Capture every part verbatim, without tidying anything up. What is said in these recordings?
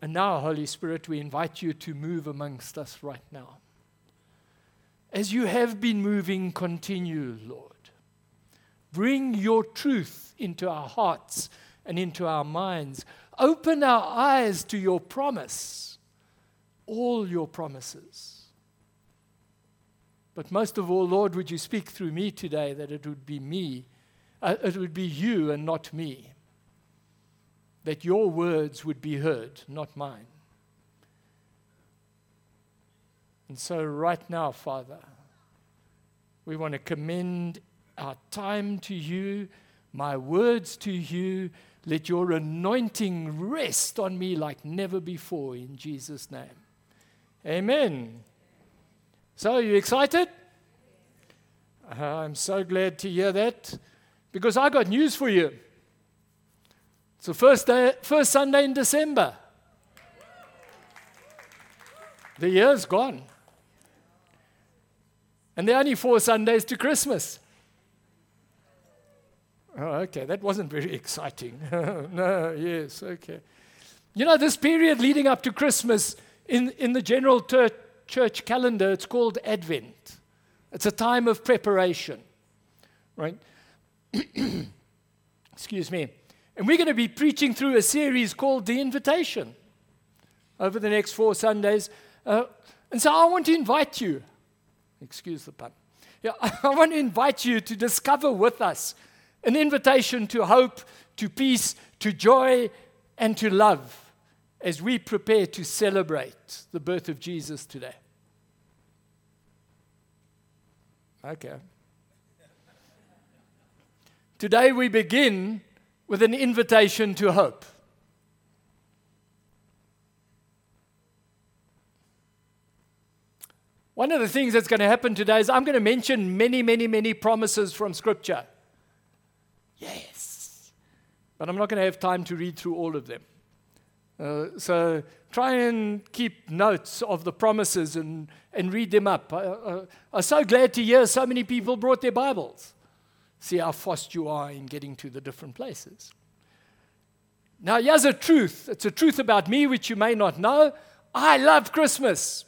And now, Holy Spirit, we invite you to move amongst us right now. As you have been moving, continue, Lord. Bring your truth into our hearts and into our minds. Open our eyes to your promise, all your promises. But most of all, Lord, would you speak through me today, that it would be me, uh, it would be you and not me. That your words would be heard, not mine. And so right now, Father, we want to commend our time to you, my words to you. Let your anointing rest on me like never before, in Jesus' name. Amen. So, are you excited? Uh, I'm so glad to hear that, because I got news for you. It's the first day, first Sunday in December. The year's gone. And there are only four Sundays to Christmas. Oh, okay, that wasn't very exciting. No, yes, okay. You know, this period leading up to Christmas, in, in the general ter- church calendar, it's called Advent. It's a time of preparation, right? Excuse me. And we're going to be preaching through a series called The Invitation over the next four Sundays. Uh, and so I want to invite you, excuse the pun, yeah, I want to invite you to discover with us an invitation to hope, to peace, to joy, and to love as we prepare to celebrate the birth of Jesus today. Okay. Today we begin with an invitation to hope. One of the things that's going to happen today is I'm going to mention many, many, many promises from Scripture. Yes. But I'm not going to have time to read through all of them. Uh, so try and keep notes of the promises and, and read them up. I, I, I'm so glad to hear so many people brought their Bibles. See how fast you are in getting to the different places. Now, here's a truth. It's a truth about me which you may not know. I love Christmas.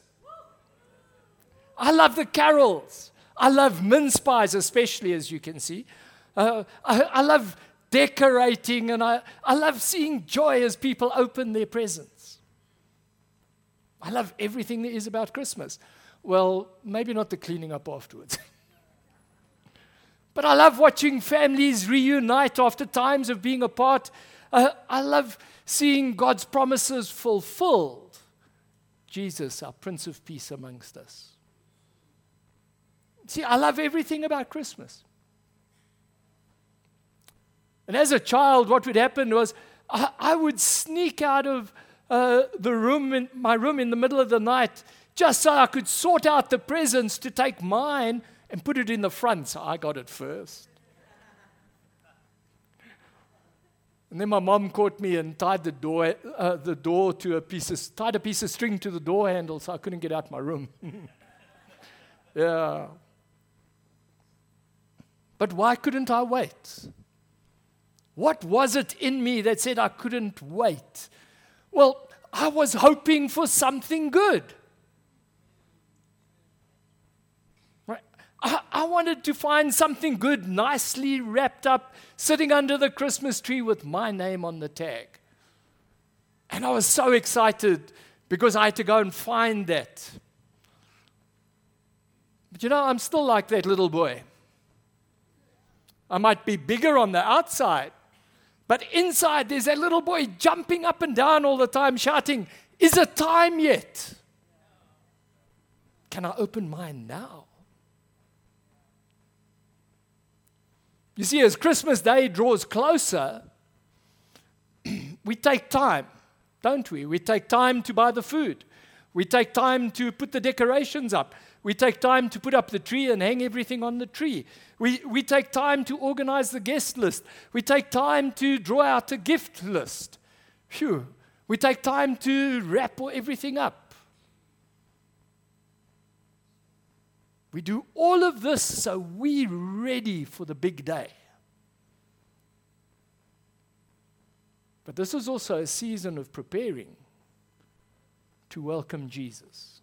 I love the carols. I love mince pies, especially, as you can see. Uh, I, I love decorating, and I, I love seeing joy as people open their presents. I love everything there is about Christmas. Well, maybe not the cleaning up afterwards. But I love watching families reunite after times of being apart. Uh, I love seeing God's promises fulfilled. Jesus, our Prince of Peace amongst us. See, I love everything about Christmas. And as a child, what would happen was I, I would sneak out of uh, the room, in my room in the middle of the night, just so I could sort out the presents to take mine and put it in the front, so I got it first. And then my mom caught me and tied the door, uh, the door to a piece of, tied a piece of string to the door handle, so I couldn't get out my room. Yeah. But why couldn't I wait? What was it in me that said I couldn't wait? Well, I was hoping for something good. I, I wanted to find something good, nicely wrapped up, sitting under the Christmas tree with my name on the tag. And I was so excited because I had to go and find that. But you know, I'm still like that little boy. I might be bigger on the outside, but inside there's that little boy jumping up and down all the time, shouting, "Is it time yet? Can I open mine now?" You see, as Christmas Day draws closer, we take time, don't we? We take time to buy the food. We take time to put the decorations up. We take time to put up the tree and hang everything on the tree. We, we take time to organize the guest list. We take time to draw out a gift list. Phew. We take time to wrap everything up. We do all of this so we're ready for the big day. But this is also a season of preparing. to welcome Jesus.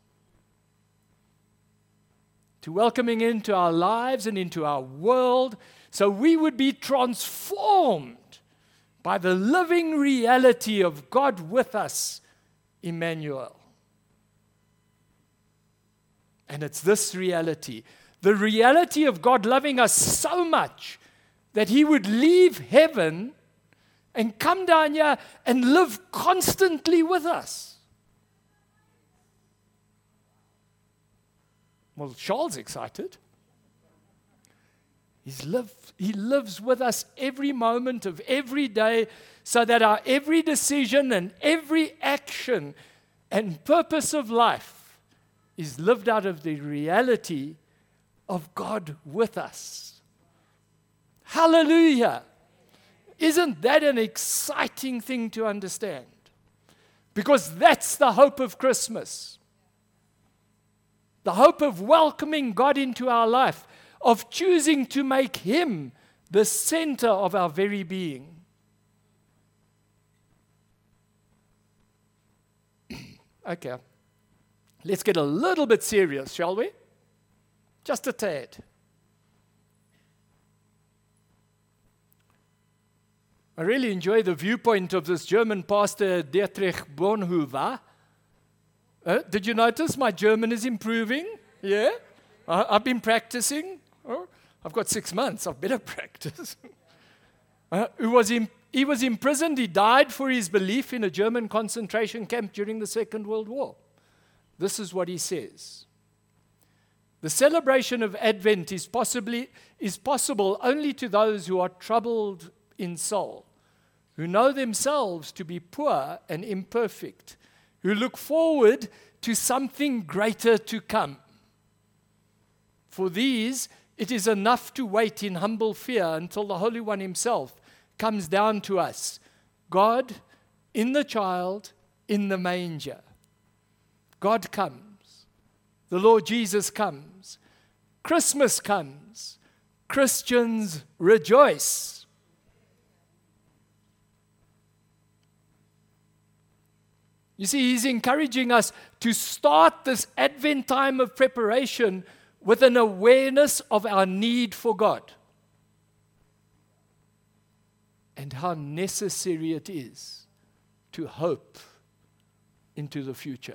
To welcome him into our lives and into our world, so we would be transformed by the living reality of God with us, Emmanuel. And it's this reality, the reality of God loving us so much that he would leave heaven and come down here and live constantly with us. Well, Charles excited. He's lived, he lives with us every moment of every day, so that our every decision and every action and purpose of life is lived out of the reality of God with us. Hallelujah! Isn't that an exciting thing to understand? Because that's the hope of Christmas. The hope of welcoming God into our life, of choosing to make him the center of our very being. Okay, let's get a little bit serious, shall we? Just a tad. I really enjoy the viewpoint of this German pastor, Dietrich Bonhoeffer. Uh, did you notice my German is improving? Yeah? I, I've been practicing. Oh, I've got six months. I've better practice. uh, who was in, he was imprisoned. He died for his belief in a German concentration camp during the Second World War. This is what he says. The celebration of Advent is possibly is possible only to those who are troubled in soul, who know themselves to be poor and imperfect, who look forward to something greater to come. For these, it is enough to wait in humble fear until the Holy One himself comes down to us, God in the child, in the manger. God comes. The Lord Jesus comes. Christmas comes. Christians rejoice. You see, he's encouraging us to start this Advent time of preparation with an awareness of our need for God and how necessary it is to hope into the future.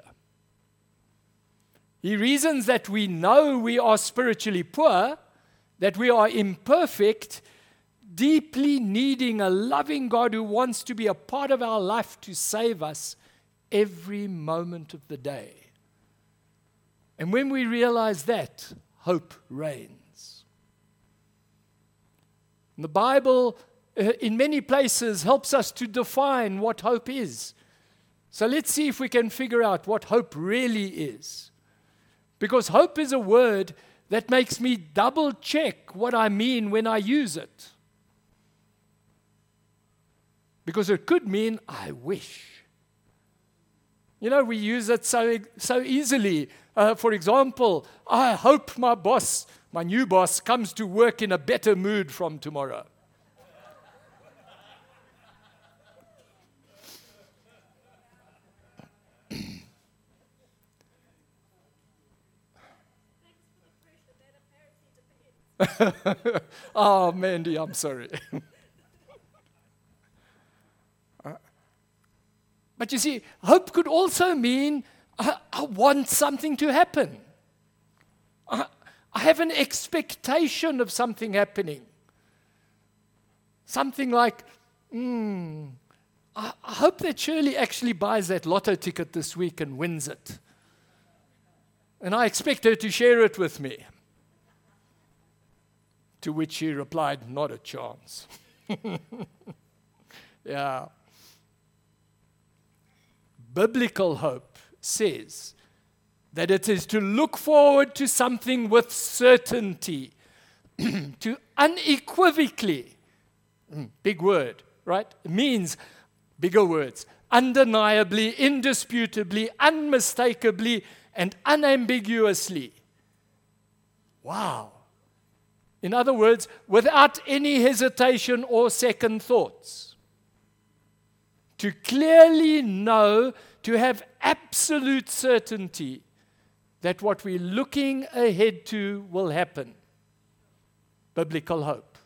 He reasons that we know we are spiritually poor, that we are imperfect, deeply needing a loving God who wants to be a part of our life to save us every moment of the day. And when we realize that, hope reigns. And the Bible, uh, in many places, helps us to define what hope is. So let's see if we can figure out what hope really is. Because hope is a word that makes me double check what I mean when I use it. Because it could mean, I wish. You know, we use it so, so easily. Uh, for example, I hope my boss, my new boss, comes to work in a better mood from tomorrow. Oh, Mandy, I'm sorry. But you see, hope could also mean I, I want something to happen. I, I have an expectation of something happening. Something like, hmm, I, I hope that Shirley actually buys that lotto ticket this week and wins it. And I expect her to share it with me. To which she replied, not a chance. Yeah. Biblical hope says that it is to look forward to something with certainty, to unequivocally, big word, right? It means bigger words, undeniably, indisputably, unmistakably, and unambiguously. Wow. In other words, without any hesitation or second thoughts. To clearly know, to have absolute certainty that what we're looking ahead to will happen. Biblical hope.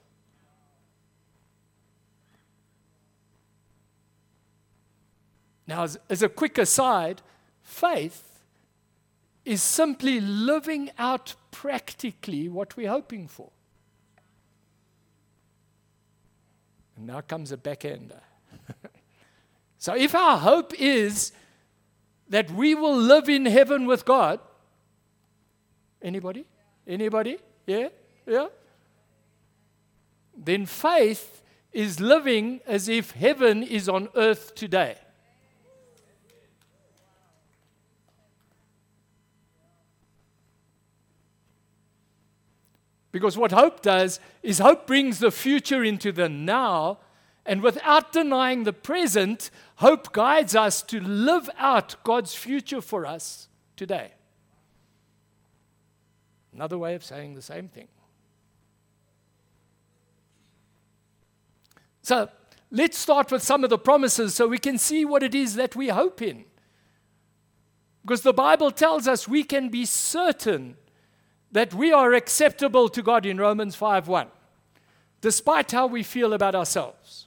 Now, as, as a quick aside, faith is simply living out practically what we're hoping for. And now comes a backhander. So if our hope is that we will live in heaven with God, anybody? Anybody? Yeah? Yeah? Then faith is living as if heaven is on earth today. Because what hope does is hope brings the future into the now, and without denying the present, hope guides us to live out God's future for us today. Another way of saying the same thing. So let's start with some of the promises so we can see what it is that we hope in. Because the Bible tells us we can be certain that we are acceptable to God in Romans five one, despite how we feel about ourselves.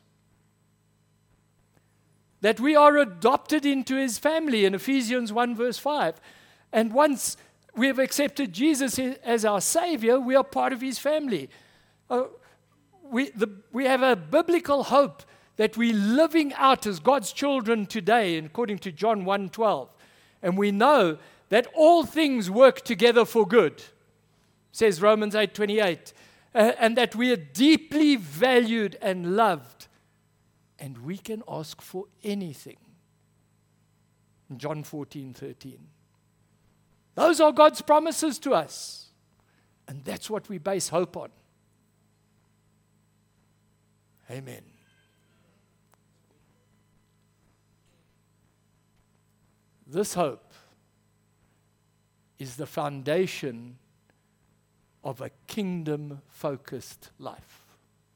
That we are adopted into His family in Ephesians one verse five. And once we have accepted Jesus as our Savior, we are part of His family. Uh, we, the, we have a biblical hope that we're living out as God's children today, according to John one twelve. And we know that all things work together for good, says Romans eight twenty-eight, uh, and that we are deeply valued and loved, and we can ask for anything. John fourteen thirteen. Those are God's promises to us, and that's what we base hope on. Amen. This hope is the foundation of a kingdom-focused life.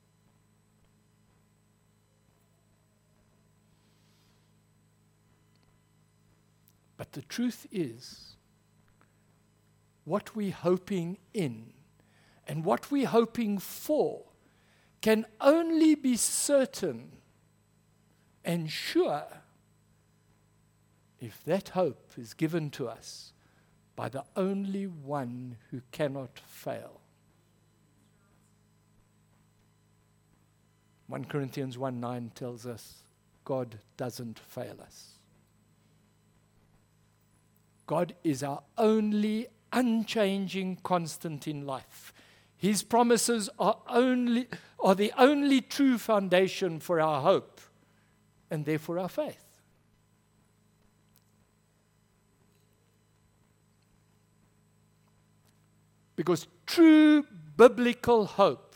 But the truth is, what we're hoping in and what we're hoping for can only be certain and sure if that hope is given to us by the only one who cannot fail. First Corinthians one nine tells us God doesn't fail us. God is our only unchanging constant in life. His promises are only are the only true foundation for our hope and therefore our faith. Because true biblical hope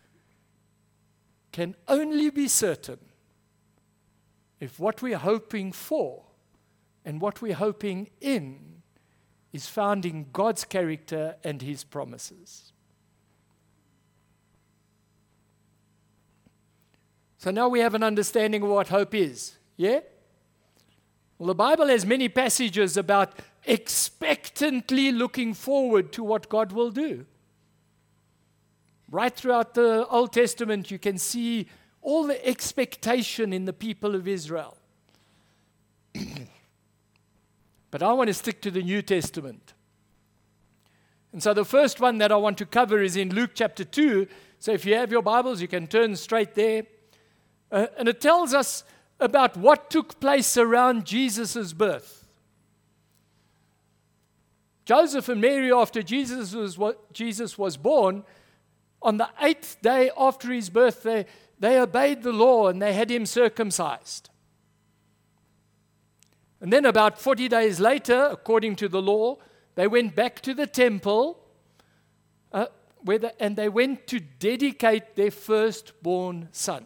can only be certain if what we're hoping for and what we're hoping in is found in God's character and His promises. So now we have an understanding of what hope is. Yeah? Well, the Bible has many passages about expectantly looking forward to what God will do. Right throughout the Old Testament, you can see all the expectation in the people of Israel. But I want to stick to the New Testament. And so the first one that I want to cover is in Luke chapter two. So if you have your Bibles, you can turn straight there. Uh, and it tells us about what took place around Jesus' birth. Joseph and Mary, after Jesus was, what, Jesus was born, on the eighth day after his birth, they, they obeyed the law and they had him circumcised. And then about forty days later, according to the law, they went back to the temple uh, where the, and they went to dedicate their firstborn son.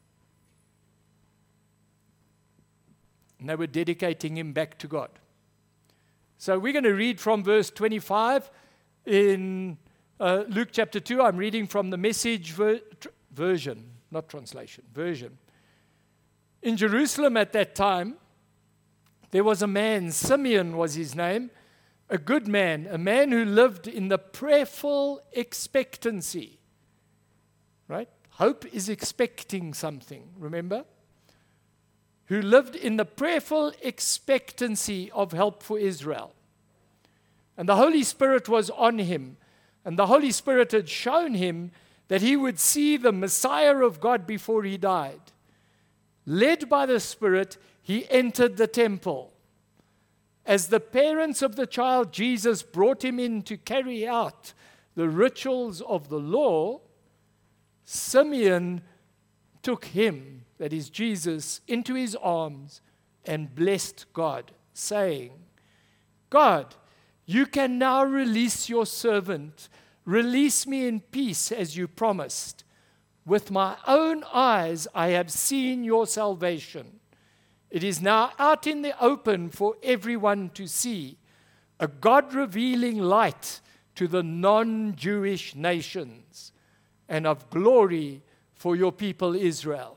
And they were dedicating him back to God. So we're going to read from verse twenty-five in uh, Luke chapter two. I'm reading from the Message ver- tr- version, not translation, version. In Jerusalem at that time, there was a man, Simeon was his name, a good man, a man who lived in the prayerful expectancy. Right? Hope is expecting something, remember? Who lived in the prayerful expectancy of help for Israel. And the Holy Spirit was on him. And the Holy Spirit had shown him that he would see the Messiah of God before he died. Led by the Spirit, he entered the temple. As the parents of the child Jesus brought him in to carry out the rituals of the law, Simeon took him, that is Jesus, into his arms and blessed God, saying, God, you can now release your servant. Release me in peace as you promised. With my own eyes I have seen your salvation. It is now out in the open for everyone to see, a God-revealing light to the non-Jewish nations, and of glory for your people Israel.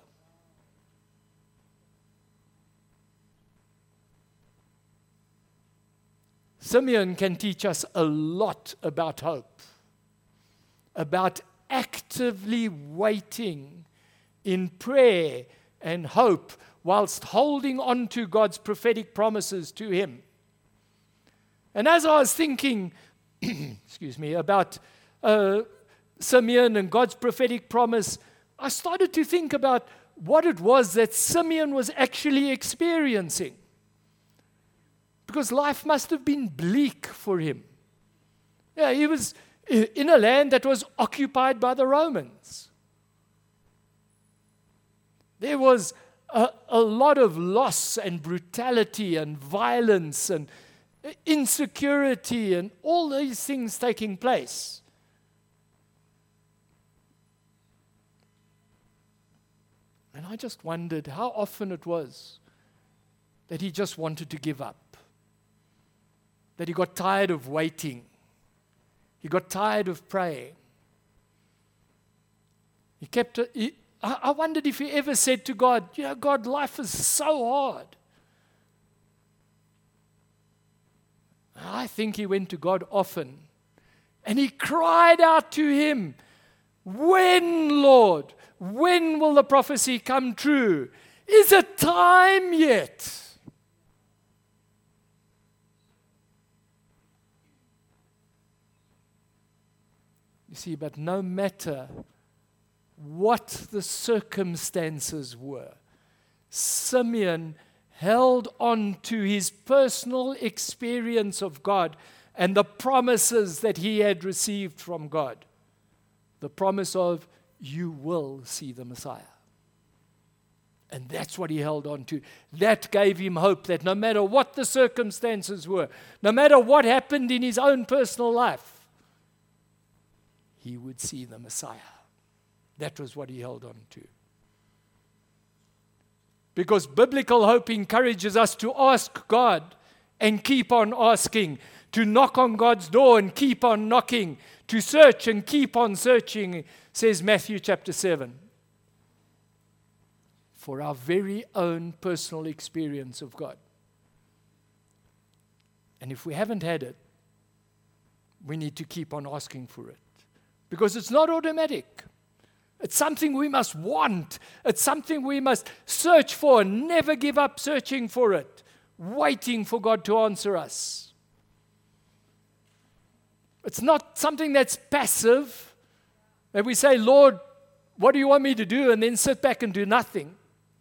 Simeon can teach us a lot about hope, about actively waiting in prayer and hope whilst holding on to God's prophetic promises to him. And as I was thinking, excuse me, about uh, Simeon and God's prophetic promise, I started to think about what it was that Simeon was actually experiencing. Because life must have been bleak for him. Yeah, he was in a land that was occupied by the Romans. There was a, a lot of loss and brutality and violence and insecurity and all these things taking place. And I just wondered how often it was that he just wanted to give up. That he got tired of waiting. He got tired of praying. He kept. A, he, I, I wondered if he ever said to God, "You know, God, life is so hard." I think he went to God often, and he cried out to him, "When, Lord? When will the prophecy come true? Is it time yet?" You see, but no matter what the circumstances were, Simeon held on to his personal experience of God and the promises that he had received from God. The promise of, you will see the Messiah. And that's what he held on to. That gave him hope that no matter what the circumstances were, no matter what happened in his own personal life, he would see the Messiah. That was what he held on to. Because biblical hope encourages us to ask God and keep on asking, to knock on God's door and keep on knocking, to search and keep on searching, says Matthew chapter seven. For our very own personal experience of God. And if we haven't had it, we need to keep on asking for it. Because it's not automatic. It's something we must want. It's something we must search for and never give up searching for it, waiting for God to answer us. It's not something that's passive, that we say, Lord, what do you want me to do? And then sit back and do nothing.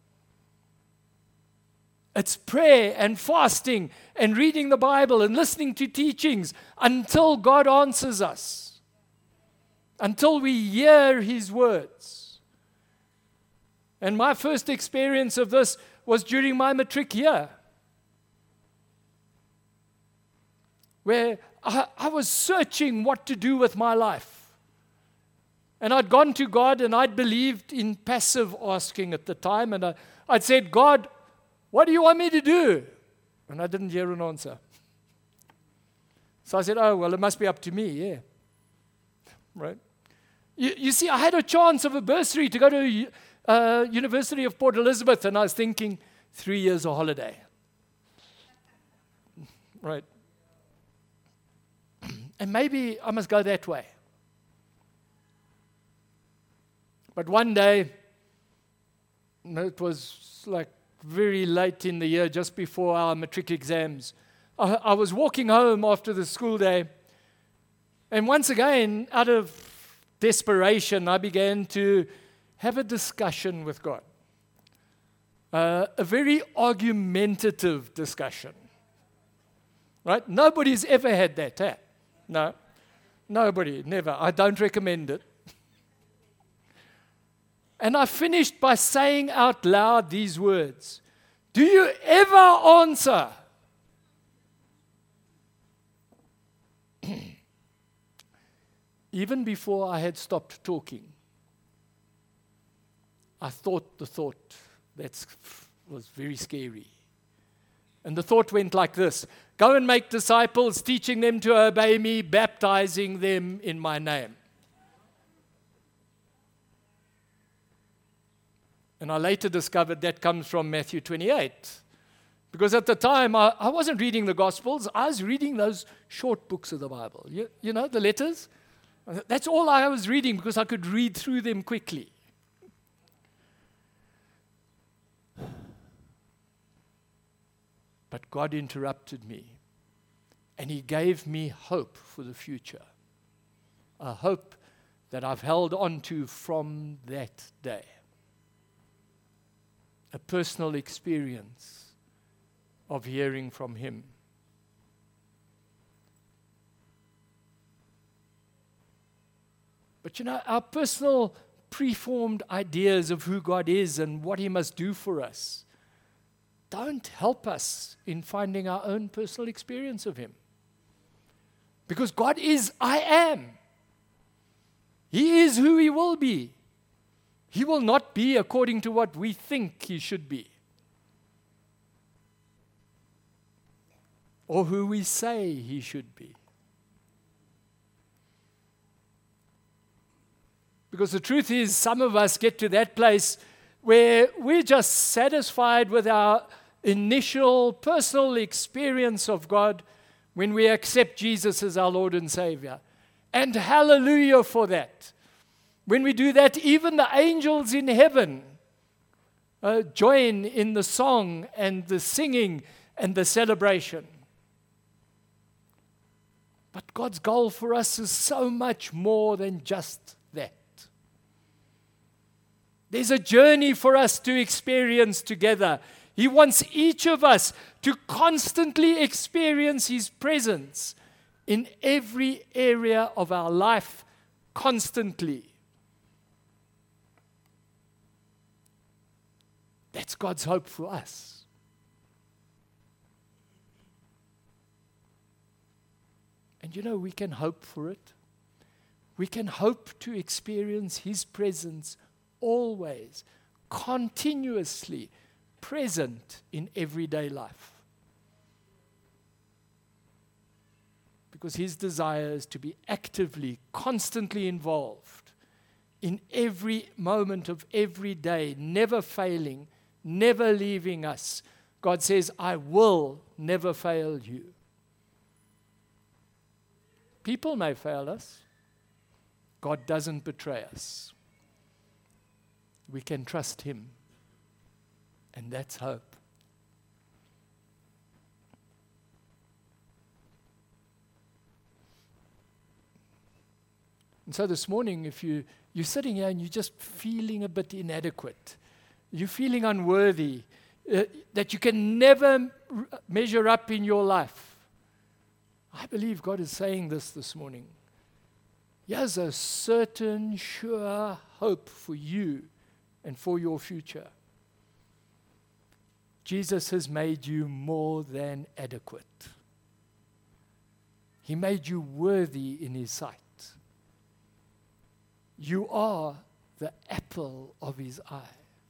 It's prayer and fasting and reading the Bible and listening to teachings until God answers us. Until we hear his words. And my first experience of this was during my matric year, where I, I was searching what to do with my life. And I'd gone to God and I'd believed in passive asking at the time. And I, I'd said, God, what do you want me to do? And I didn't hear an answer. So I said, oh, well, it must be up to me, yeah. Right? You, you see, I had a chance of a bursary to go to uh, University of Port Elizabeth, and I was thinking, three years of holiday. right? And maybe I must go that way. But one day, it was like very late in the year, just before our matric exams, I, I was walking home after the school day, and once again, out of desperation, I began to have a discussion with God. Uh, a very argumentative discussion. Right? Nobody's ever had that, eh? No. Nobody, never. I don't recommend it. And I finished by saying out loud these words. Do you ever answer? Even before I had stopped talking, I thought the thought that was very scary. And the thought went like this: go and make disciples, teaching them to obey me, baptizing them in my name. And I later discovered that comes from Matthew twenty-eight. Because at the time, I, I wasn't reading the Gospels. I was reading those short books of the Bible. You, you know, the letters. That's all I was reading because I could read through them quickly. But God interrupted me. And He gave me hope for the future. A hope that I've held on to from that day. A personal experience of hearing from Him. But you know, our personal preformed ideas of who God is and what He must do for us don't help us in finding our own personal experience of Him. Because God is I am. He is who He will be. He will not be according to what we think He should be. Or who we say He should be. Because the truth is, some of us get to that place where we're just satisfied with our initial personal experience of God when we accept Jesus as our Lord and Savior. And hallelujah for that. When we do that, even the angels in heaven uh, join in the song and the singing and the celebration. But God's goal for us is so much more than just that. There's a journey for us to experience together. He wants each of us to constantly experience His presence in every area of our life, constantly. That's God's hope for us. And you know, we can hope for it. We can hope to experience His presence always, continuously present in everyday life. Because His desire is to be actively, constantly involved in every moment of every day, never failing, never leaving us. God says, I will never fail you. People may fail us. God doesn't betray us. We can trust Him. And that's hope. And so this morning, if you, you're sitting here and you're just feeling a bit inadequate, you're feeling unworthy, uh, that you can never m- measure up in your life, I believe God is saying this this morning. Here's a certain, sure hope for you and for your future. Jesus has made you more than adequate. He made you worthy in His sight. You are the apple of His eye.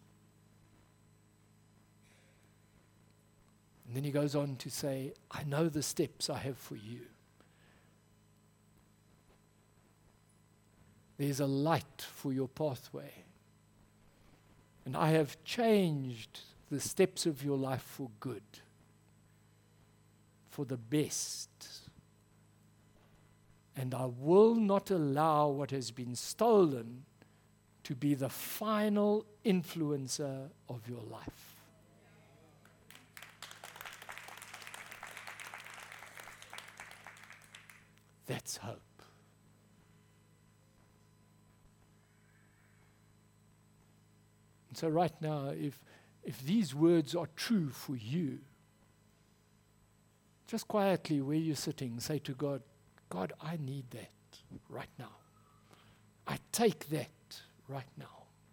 And then He goes on to say, I know the steps I have for you. There's a light for your pathway. And I have changed the steps of your life for good. for the best. And I will not allow what has been stolen to be the final influencer of your life. That's hope. And so right now, if, if these words are true for you, just quietly where you're sitting, say to God, God, I need that right now. I take that right now.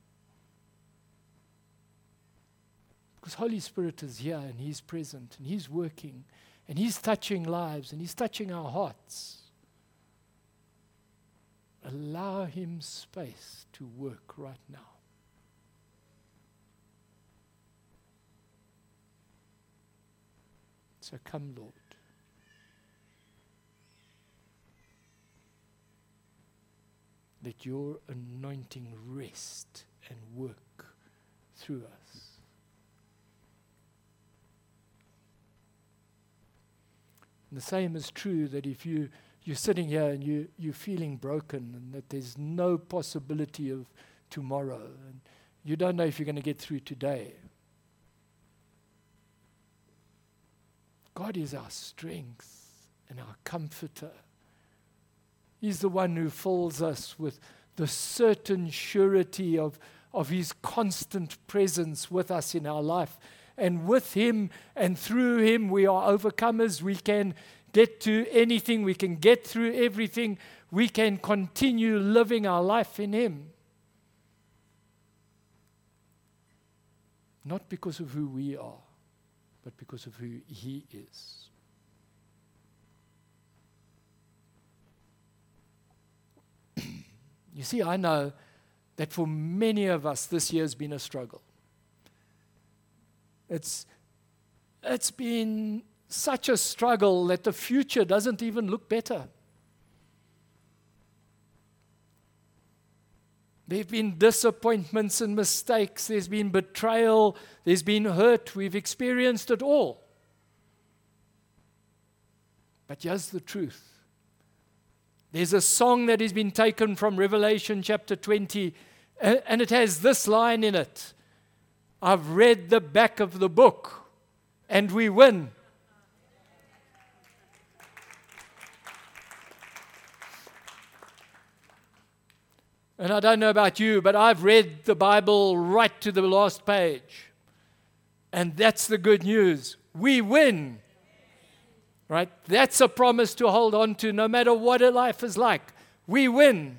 Because Holy Spirit is here and He's present and He's working and He's touching lives and He's touching our hearts. Allow Him space to work right now. So come, Lord. Let your anointing rest and work through us. And the same is true that if you, you're sitting here and you, you're feeling broken and that there's no possibility of tomorrow and you don't know if you're going to get through today. God is our strength and our comforter. He's the one who fills us with the certain surety of, of His constant presence with us in our life. And with Him and through Him, we are overcomers. We can get to anything. We can get through everything. We can continue living our life in Him. Not because of who we are, but because of who He is. You see, I know that for many of us, this year has been a struggle. It's, it's been such a struggle that the future doesn't even look better. There have been disappointments and mistakes. There's been betrayal. There's been hurt. We've experienced it all. But here's the truth. There's a song that has been taken from Revelation chapter twenty, and it has this line in it. I've read the back of the book, and we win. And I don't know about you, but I've read the Bible right to the last page. And that's the good news. We win. Right? That's a promise to hold on to no matter what a life is like. We win.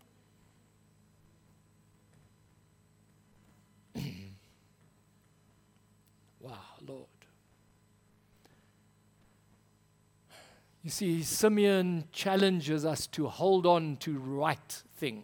Wow, Lord. You see, Simeon challenges us to hold on to right things.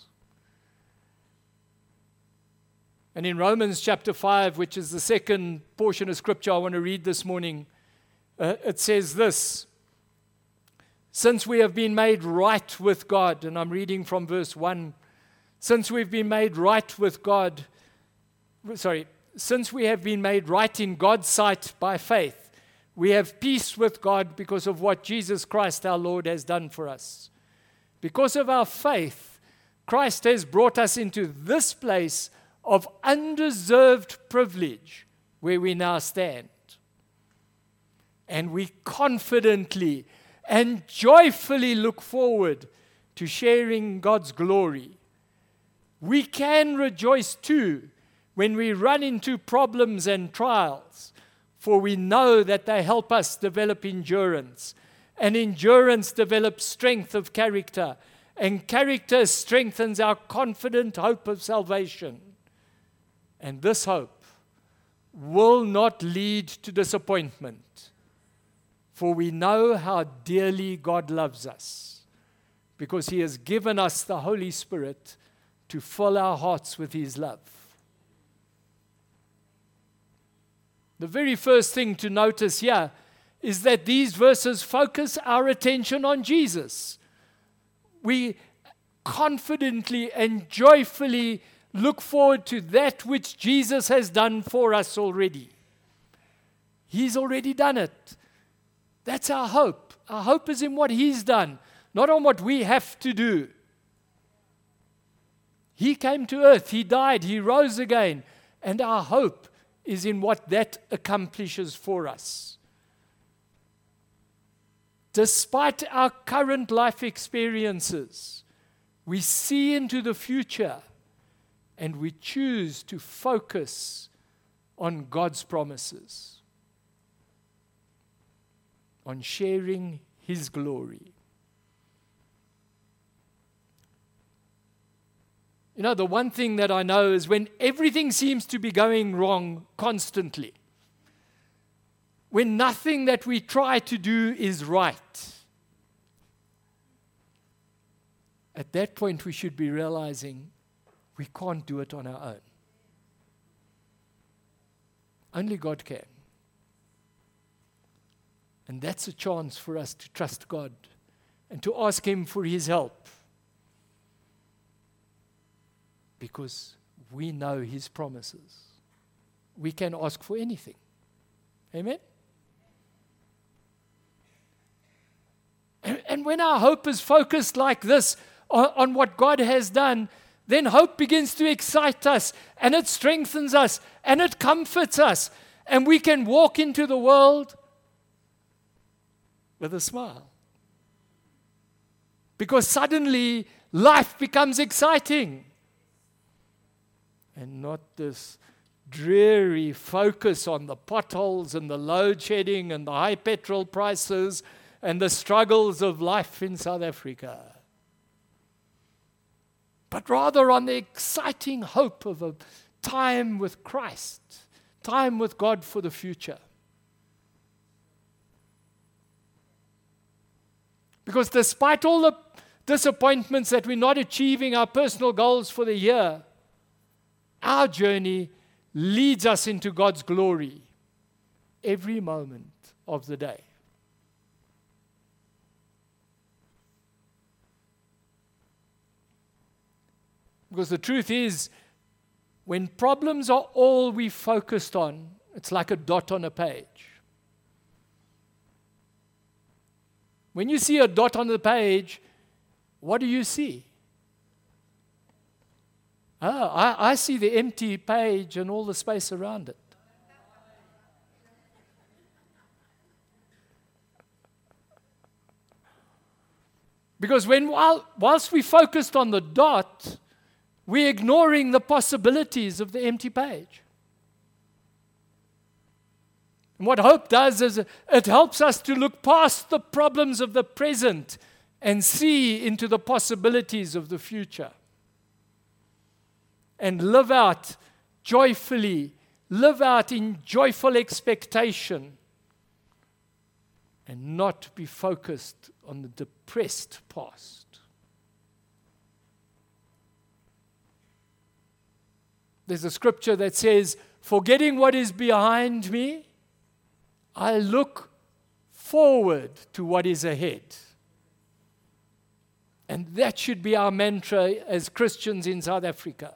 And in Romans chapter five, which is the second portion of Scripture I want to read this morning, Uh, it says this, since we have been made right with God, and I'm reading from verse one, since we've been made right with God, sorry, since we have been made right in God's sight by faith, we have peace with God because of what Jesus Christ our Lord has done for us. Because of our faith, Christ has brought us into this place of undeserved privilege where we now stand. And we confidently and joyfully look forward to sharing God's glory. We can rejoice too when we run into problems and trials, for we know that they help us develop endurance. And endurance develops strength of character, and character strengthens our confident hope of salvation. And this hope will not lead to disappointment. For we know how dearly God loves us, because He has given us the Holy Spirit to fill our hearts with His love. The very first thing to notice here is that these verses focus our attention on Jesus. We confidently and joyfully look forward to that which Jesus has done for us already. He's already done it. That's our hope. Our hope is in what He's done, not on what we have to do. He came to earth, He died, He rose again, and our hope is in what that accomplishes for us. Despite our current life experiences, we see into the future and we choose to focus on God's promises, on sharing His glory. You know, the one thing that I know is when everything seems to be going wrong constantly, when nothing that we try to do is right, at that point we should be realizing we can't do it on our own. Only God can. And that's a chance for us to trust God and to ask Him for His help. Because we know His promises. We can ask for anything. Amen? And, and when our hope is focused like this on, on what God has done, then hope begins to excite us, and it strengthens us, and it comforts us, and we can walk into the world with a smile. Because suddenly life becomes exciting. And not this dreary focus on the potholes and the load shedding and the high petrol prices and the struggles of life in South Africa. But rather on the exciting hope of a time with Christ, time with God for the future. Because despite all the disappointments that we're not achieving our personal goals for the year, our journey leads us into God's glory every moment of the day. Because the truth is, when problems are all we focused on, it's like a dot on a page. When you see a dot on the page, what do you see? Oh, I, I see the empty page and all the space around it. Because when while, whilst we focused on the dot, we're ignoring the possibilities of the empty page. And what hope does is it helps us to look past the problems of the present and see into the possibilities of the future. And live out joyfully, live out in joyful expectation, and not be focused on the depressed past. There's a scripture that says, forgetting what is behind me, I look forward to what is ahead. And that should be our mantra as Christians in South Africa.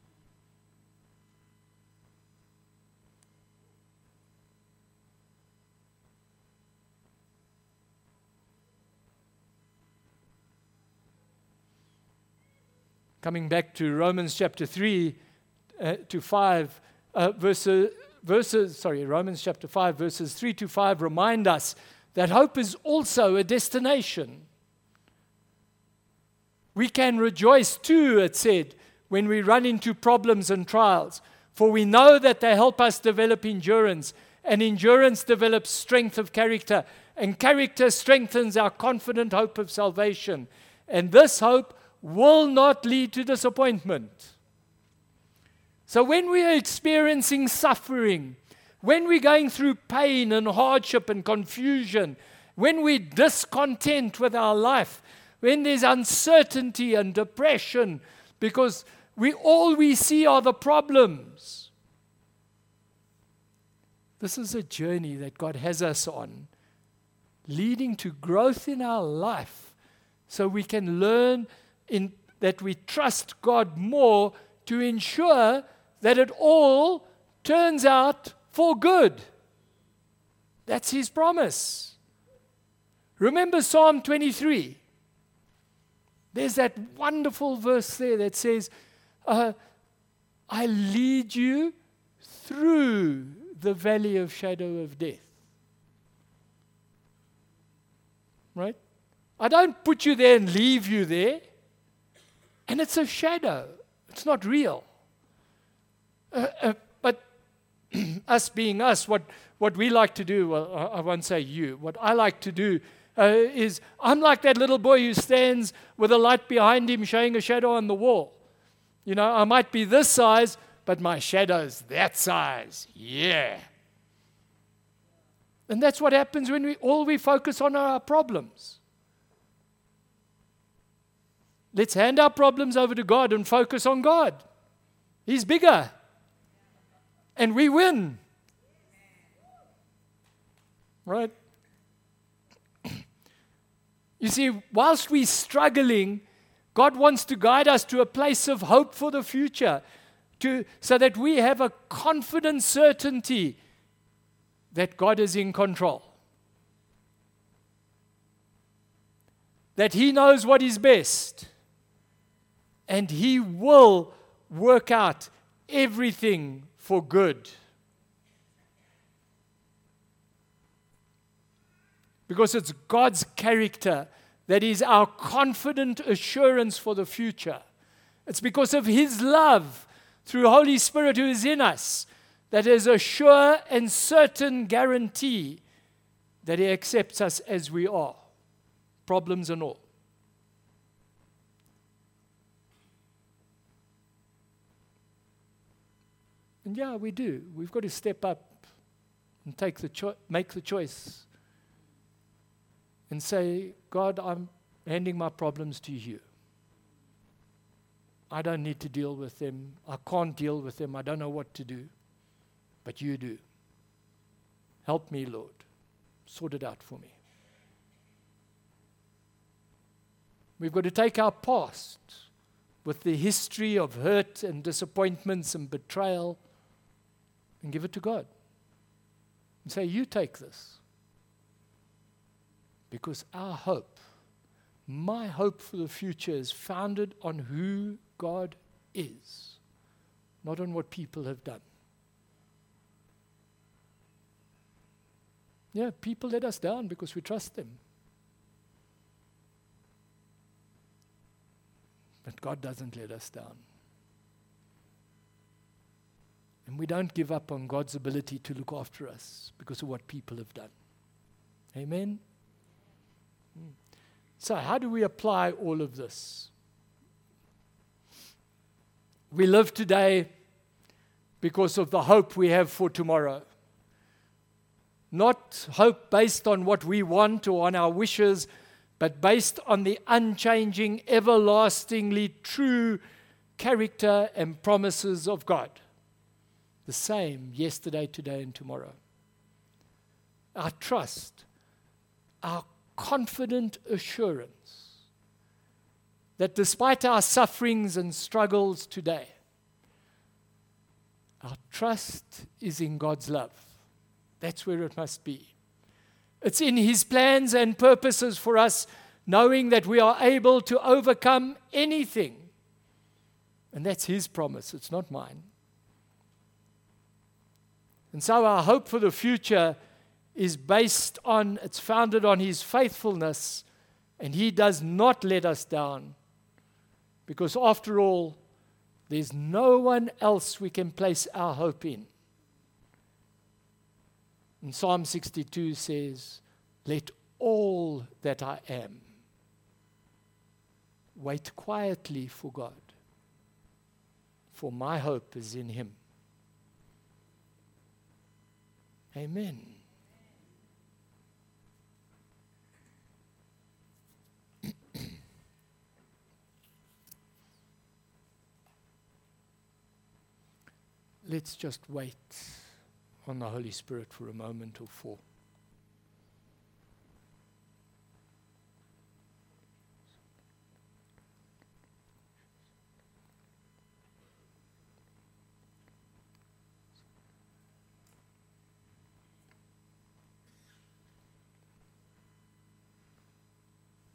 Coming back to Romans chapter three uh, to five, uh, verses, verses, sorry, Romans chapter five, verses three to five remind us that hope is also a destination. We can rejoice too, it said, when we run into problems and trials, for we know that they help us develop endurance, and endurance develops strength of character, and character strengthens our confident hope of salvation. And this hope will not lead to disappointment. So when we are experiencing suffering, when we're going through pain and hardship and confusion, when we're discontent with our life, when there's uncertainty and depression, because we all we see are the problems, this is a journey that God has us on, leading to growth in our life, so we can learn in that we trust God more to ensure that it all turns out for good. That's His promise. Remember Psalm twenty-three. There's that wonderful verse there that says, uh, I lead you through the valley of shadow of death. Right? I don't put you there and leave you there. And it's a shadow. It's not real. Uh, uh, but us being us, what, what we like to do, well, I won't say you, what I like to do uh, is, I'm like that little boy who stands with a light behind him showing a shadow on the wall. You know, I might be this size, but my shadow's that size. Yeah. And that's what happens when we all we focus on are our problems. Let's hand our problems over to God and focus on God. He's bigger. And we win. Right? You see, whilst we're struggling, God wants to guide us to a place of hope for the future, to, so that we have a confident certainty that God is in control. That He knows what is best. And He will work out everything for good. Because it's God's character that is our confident assurance for the future. It's because of His love through Holy Spirit who is in us that is a sure and certain guarantee that He accepts us as we are, problems and all. And yeah, we do. We've got to step up and take the cho- make the choice and say, God, I'm handing my problems to you. I don't need to deal with them. I can't deal with them. I don't know what to do. But you do. Help me, Lord. Sort it out for me. We've got to take our past with the history of hurt and disappointments and betrayal and give it to God. And say, you take this. Because our hope, my hope for the future is founded on who God is, not on what people have done. Yeah, people let us down because we trust them. But God doesn't let us down. And we don't give up on God's ability to look after us because of what people have done. Amen? Hmm. So how do we apply all of this? We live today because of the hope we have for tomorrow. Not hope based on what we want or on our wishes, but based on the unchanging, everlastingly true character and promises of God. The same yesterday, today, and tomorrow. Our trust, our confident assurance that despite our sufferings and struggles today, our trust is in God's love. That's where it must be. It's in His plans and purposes for us, knowing that we are able to overcome anything. And that's His promise, it's not mine. And so our hope for the future is based on, it's founded on His faithfulness, and He does not let us down. Because after all, there's no one else we can place our hope in. And Psalm sixty-two says, let all that I am wait quietly for God, for my hope is in Him. Amen. Let's just wait on the Holy Spirit for a moment or four.